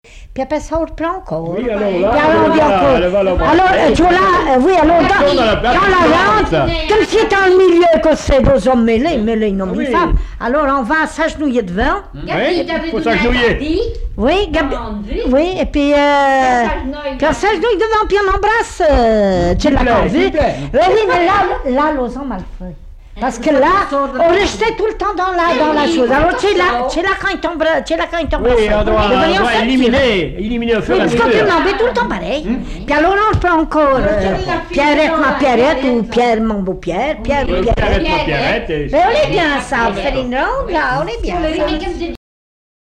Puis après ça, on reprend encore. Oui, alors là, Puis alors, on dit encore. Alors, tu vois là, oui, alors dans la rente, comme si dans le milieu que c'est deux hommes mêlés, un homme et une femme, alors on va s'agenouiller devant. Oui, il faut s'agenouiller. Oui, oui, et puis on s'agenouille devant, puis on embrasse. Tu l'as pas vu? Oui, mais là, l'os ont mal fait. Parce que là, on restait tout le temps dans la chose. Alors, tu es là quand il tombe. Oui, on doit éliminer au fur et à Oui, parce mesure. qu'on peut demander tout le temps pareil. Puis alors, on prend encore Pierrette, ma Pierrette, ou Pierre, mon beau Pierre, Pierre, Pierrette, ma Pierrette. Mais on est bien, ça. On fait une ronde, là, on est bien. Ça.